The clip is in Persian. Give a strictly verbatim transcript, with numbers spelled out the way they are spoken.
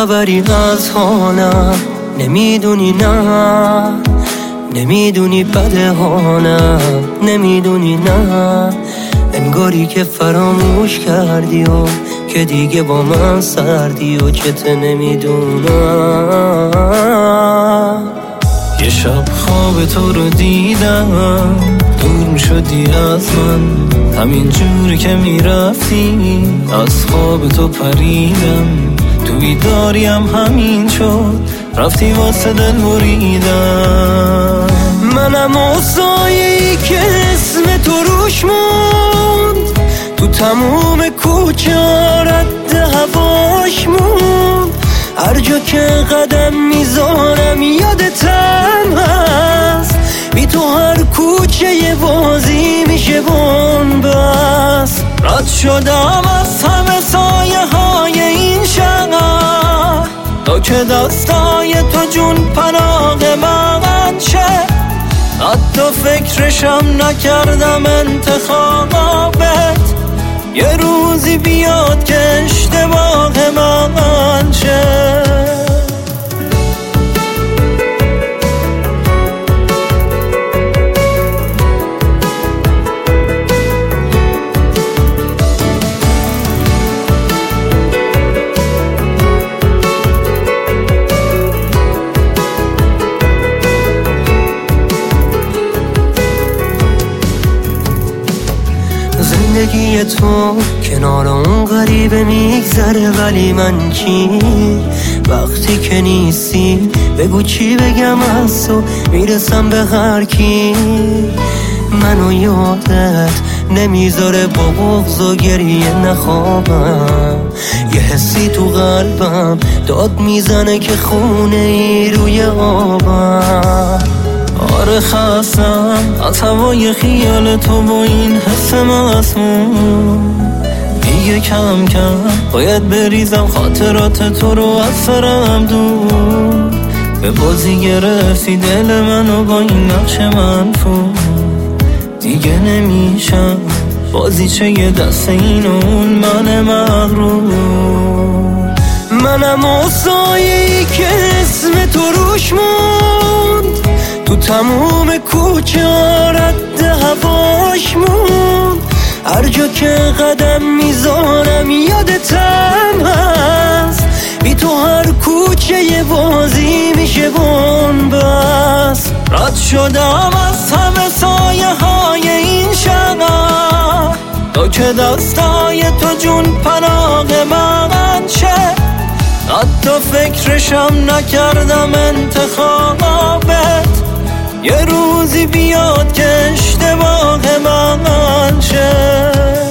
خبری از حالم نمیدونی، نه نمیدونی بده حالم نمیدونی، نه انگاری که فراموش کردی و که دیگه با من سردی و که ته نمیدونم. یه شب خواب تو رو دیدم، دور شدی از من، همین جوری که میرفتی از خواب تو پریدم، تو بیداریم همین شد رفتی واسه دل بریدم. منم آسایی که اسم تو روش موند، تو تموم کوچه رد هواش موند، هر جا که قدم میذارم یادتم هست، بی تو هر کوچه یه بازی میشه بنبست. رد شدم از همه سایه های این شهر، تا که دستای تو جون پناه من شه، حتی فکرشم نکردم انتخابت، یه روزی بیاد که اشتباه من شه. زندگی تو کنار اون غریبه میگذره، ولی من چی؟ وقتی که نیستی بگو چی بگم از تو، میرسم به هر کی. منو یادت نمیذاره با بغض و گریه نخوابم، یه حسی تو قلبم داد میزنه که خونه ای روی آبم. آره خستم از هوای خیال تو با این حس مسموم، دیگه کم کم باید بریزم خاطرات تو رو از سرم دور. به بازی گرفتی دل منو با این نقش منفور، دیگه نمیشم بازی چه یه دست این و اون من مغرور. منم آسایی که اسم تو روش موند، تو تموم کوچه رد هواش موند، هر جا که قدم میذارم یادتم هست، بی تو هر کوچه یه بازی میشه بنبست. رد شدم از همه سایه های این شهر، تا که دستای تو جون پناه من شه، حتی فکرشم نکردم انتخابت، یه روزی بیاد که اشتباه من شه.